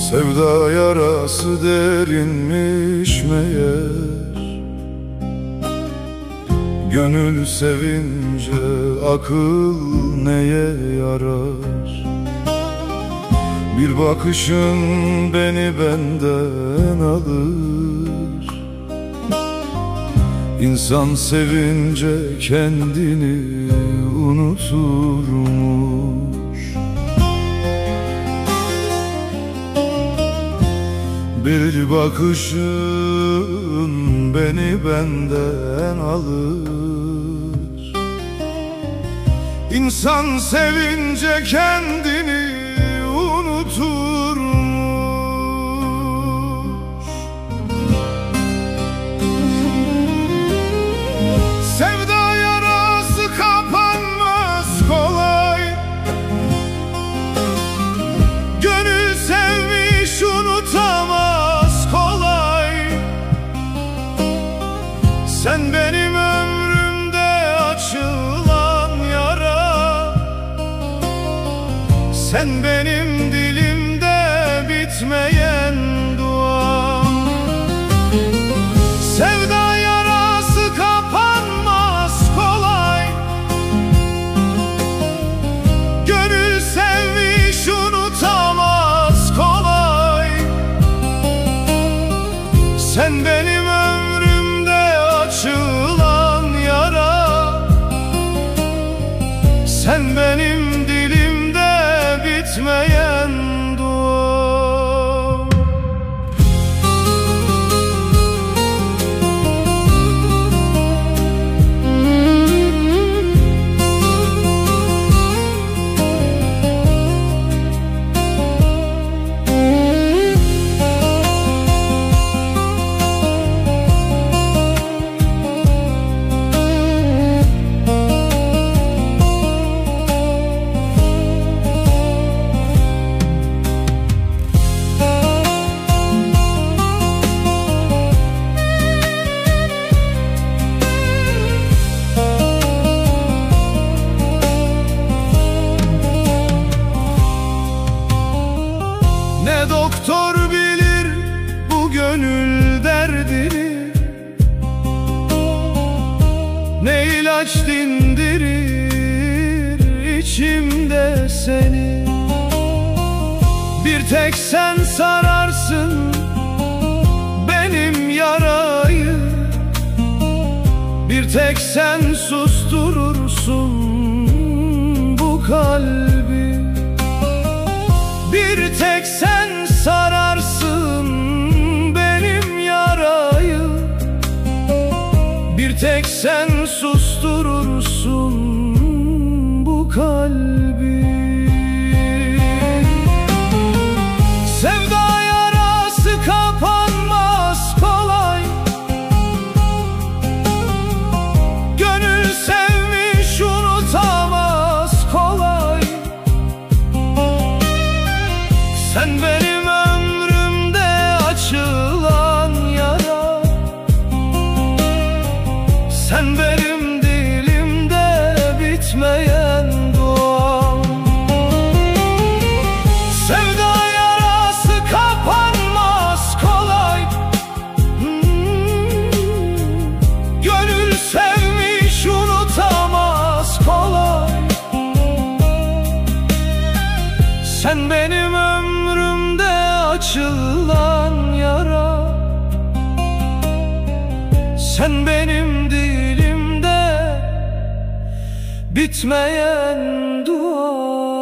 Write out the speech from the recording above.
Sevda yarası derinmiş meğer, gönül sevince akıl neye yarar? Bir bakışın beni benden alır. İnsan sevince kendini unuturmuş. Bir bakışın beni benden alır. İnsan sevince kendini unuturmuş. Sevda yarası kapanmaz kolay. Gönül sevmiş unutamaz kolay. Sen benim ömrümde açılan yara, sen benim dilimde bitmeyen dua. Sevda yarası kapanmaz kolay. Gönül sevmiş unutamaz kolay. Sen benim ömrümde açılan yara, sen benim dilimde bitmeyen dua. Ne doktor bilir bu gönül derdini, ne ilaç dindirir içimde seni. Bir tek sen sararsın benim yarayı, bir tek sen susturursun bu kalbi. Bir tek sen sararsın benim yarayı, bir tek sen susturursun bu kalbi. Sevda yarası kapanmaz kolay. Gönül sevmiş unutamaz kolay. Sen benim ömrümde açılan yara, sen benim dilimde bitmeyen dua. Sevda yarası kapanmaz kolay. Gönül sevmiş unutamaz kolay. Sen benim ömrümde açılan yara, sen benim dilimde bitmeyen dua.